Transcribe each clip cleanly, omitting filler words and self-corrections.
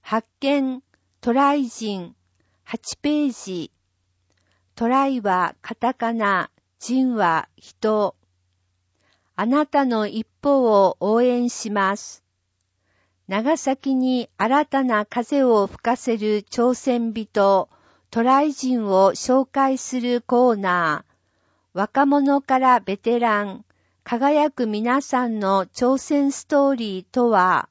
発見、トライ人、8ページ。トライはカタカナ、人は人。あなたの一歩を応援します。長崎に新たな風を吹かせる挑戦人、トライ人を紹介するコーナー。若者からベテラン、輝く皆さんの挑戦ストーリーとは、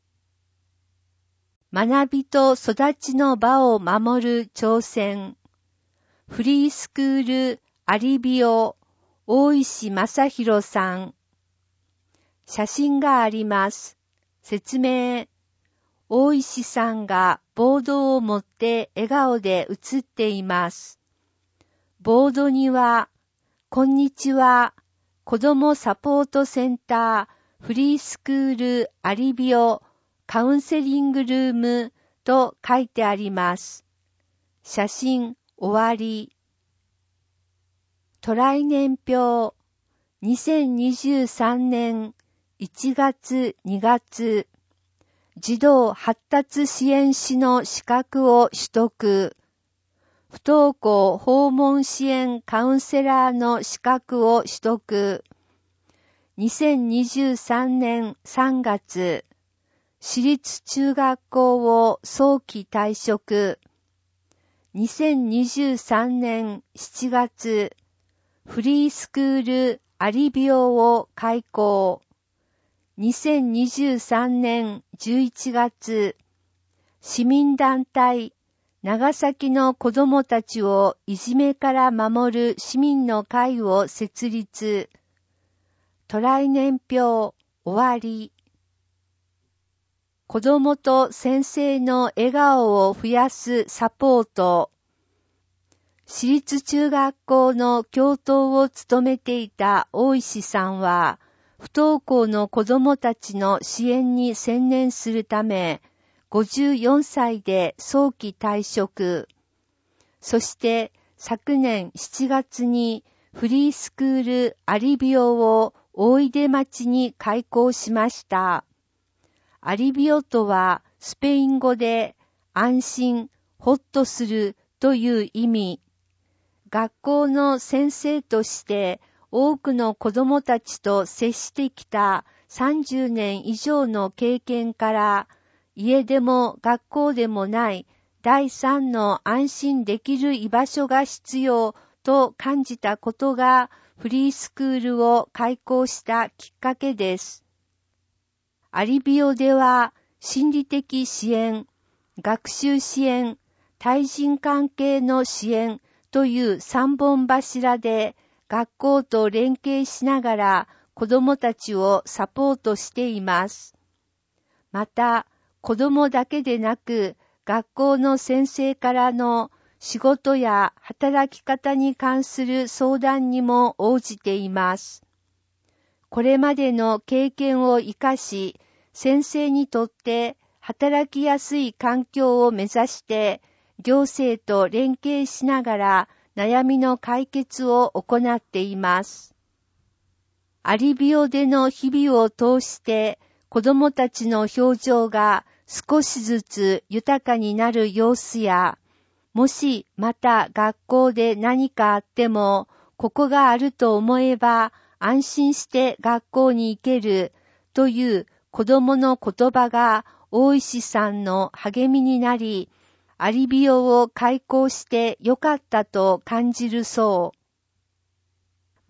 学びと育ちの場を守る挑戦。フリースクールアリビオ、大石正弘さん。写真があります。説明。大石さんがボードを持って笑顔で写っています。ボードには、こんにちは、子どもサポートセンター、フリースクールアリビオ、カウンセリングルームと書いてあります。写真終わり。トライ年表、2023年1月2月、児童発達支援士の資格を取得。不登校訪問支援カウンセラーの資格を取得。2023年3月、私立中学校を早期退職。2023年7月、フリースクールアリビオを開校。2023年11月、市民団体長崎の子どもたちをいじめから守る市民の会を設立。トライ年表終わり。子どもと先生の笑顔を増やすサポート。私立中学校の教頭を務めていた大石さんは、不登校の子どもたちの支援に専念するため、54歳で早期退職。そして昨年7月にフリースクールアリビオを大出町に開校しました。アリビオとはスペイン語で安心、ほっとするという意味。学校の先生として多くの子どもたちと接してきた30年以上の経験から、家でも学校でもない第三の安心できる居場所が必要と感じたことがフリースクールを開校したきっかけです。アリビオでは心理的支援、学習支援、対人関係の支援という3本柱で学校と連携しながら子どもたちをサポートしています。また、子どもだけでなく学校の先生からの仕事や働き方に関する相談にも応じています。これまでの経験を生かし、先生にとって働きやすい環境を目指して、行政と連携しながら悩みの解決を行っています。アリビオでの日々を通して子どもたちの表情が少しずつ豊かになる様子や、もしまた学校で何かあっても、ここがあると思えば安心して学校に行けるという子どもの言葉が大石さんの励みになり、アリビオを開校してよかったと感じるそう。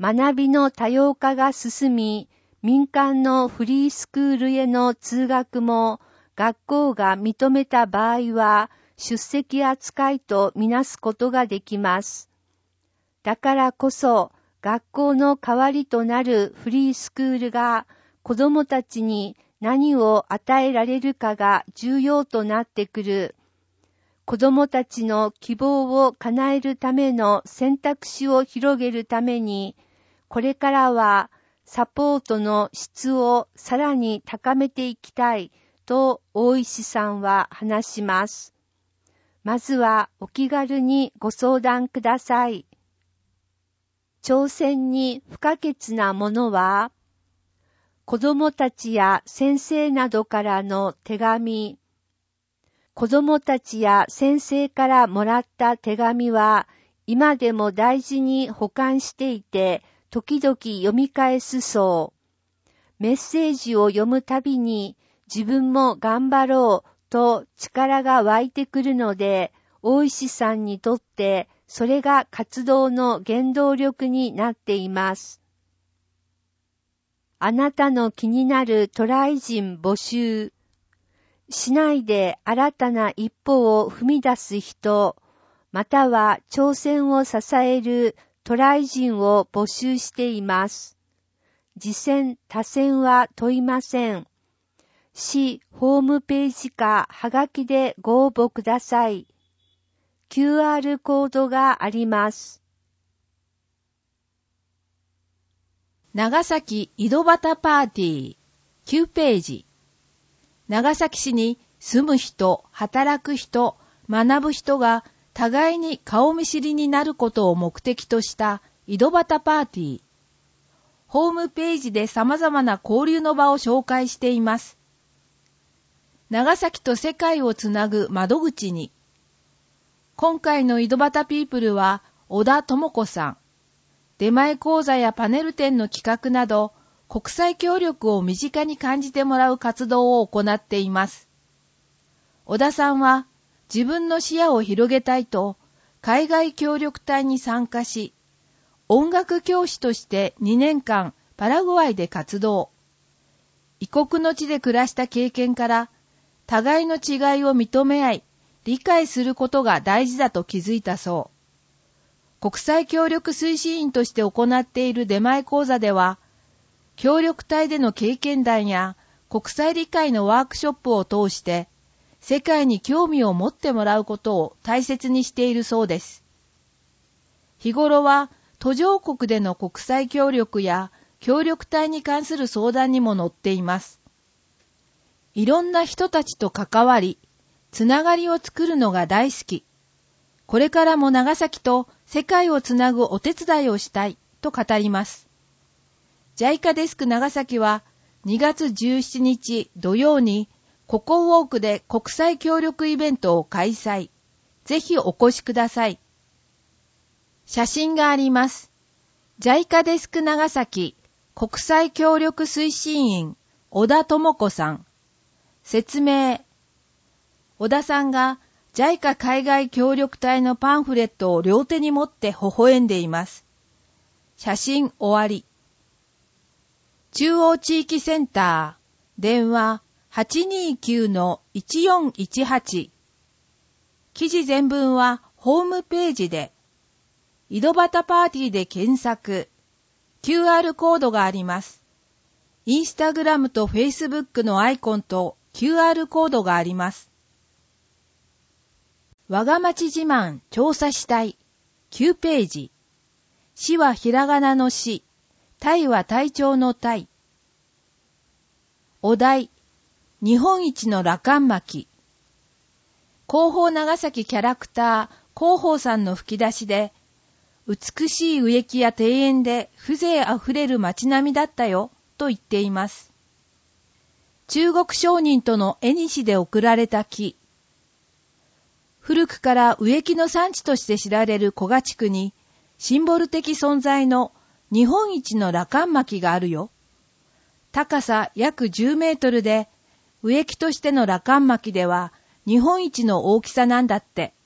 学びの多様化が進み、民間のフリースクールへの通学も学校が認めた場合は出席扱いとみなすことができます。だからこそ学校の代わりとなるフリースクールが子どもたちに何を与えられるかが重要となってくる。子どもたちの希望を叶えるための選択肢を広げるために、これからはサポートの質をさらに高めていきたいと大石さんは話します。まずはお気軽にご相談ください。挑戦に不可欠なものは、子どもたちや先生などからの手紙。 子供たちや先生からもらった手紙は今でも大事に保管していて、時々読み返すそう。メッセージを読むたびに自分も頑張ろうと力が湧いてくるので、大石さんにとってそれが活動の原動力になっています。あなたの気になる渡来人募集。市内で新たな一歩を踏み出す人、または挑戦を支える渡来人を募集しています。次選他選は問いません。市ホームページかはがきでご応募ください。QR コードがあります。 長崎井戸端パーティー9ページ。長崎市に住む人、働く人、学ぶ人が互いに顔見知りになることを目的とした井戸端パーティー。ホームページで様々な交流の場を紹介しています。長崎と世界をつなぐ窓口に。今回の井戸端ピープルは小田智子さん。出前講座やパネル展の企画など、国際協力を身近に感じてもらう活動を行っています。小田さんは自分の視野を広げたいと、海外協力隊に参加し、音楽教師として2年間パラグアイで活動。異国の地で暮らした経験から、互いの違いを認め合い、理解することが大事だと気づいたそう。国際協力推進員として行っている出前講座では、協力隊での経験談や国際理解のワークショップを通して、世界に興味を持ってもらうことを大切にしているそうです。日頃は途上国での国際協力や協力隊に関する相談にも乗っています。いろんな人たちと関わり、つながりを作るのが大好き。これからも長崎と世界をつなぐお手伝いをしたいと語ります。JICA デスク長崎は2月17日土曜にココウォークで国際協力イベントを開催。ぜひお越しください。写真があります。JICA デスク長崎国際協力推進員小田智子さん。説明。小田さんがJICA 海外協力隊のパンフレットを両手に持って微笑んでいます。写真終わり。中央地域センター、電話 829-1418。記事全文はホームページで、井戸端パーティーで検索、QR コードがあります。インスタグラムとフェイスブックのアイコンと QR コードがあります。我が町自慢調査したい9ページ。市はひらがなの市、隊は隊長の隊。お題、日本一の羅漢巻。広報長崎キャラクター広報さんの吹き出しで、美しい植木や庭園で風情あふれる街並みだったよと言っています。中国商人との縁で贈られた木。古くから植木の産地として知られる古賀地区に、シンボル的存在の日本一の羅漢巻があるよ。高さ約10メートルで、植木としての羅漢巻では日本一の大きさなんだって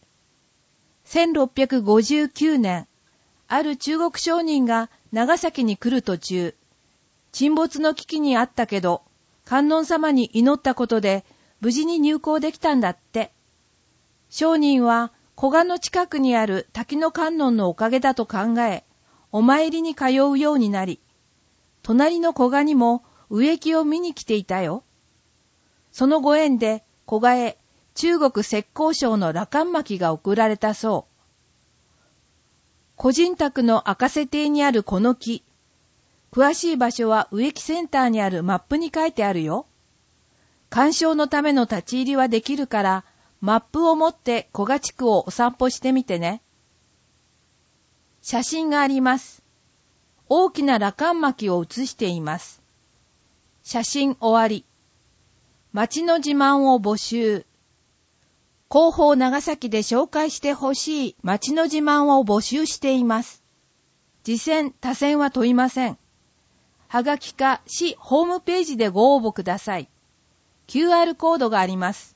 。1659年、ある中国商人が長崎に来る途中、沈没の危機にあったけど、観音様に祈ったことで無事に入港できたんだって。商人は古賀の近くにある滝の観音のおかげだと考え、お参りに通うようになり、隣の古賀にも植木を見に来ていたよ。そのご縁で古賀へ中国浙江省の羅漢巻が贈られたそう。個人宅の赤瀬邸にあるこの木。詳しい場所は植木センターにあるマップに書いてあるよ。鑑賞のための立ち入りはできるから、マップを持って古賀地区をお散歩してみてね。写真があります。大きな羅漢巻を写しています。写真終わり。町の自慢を募集。 広報長崎で紹介してほしい町の自慢を募集しています。次選、他選は問いません。はがきか市ホームページでご応募ください。QR コードがあります。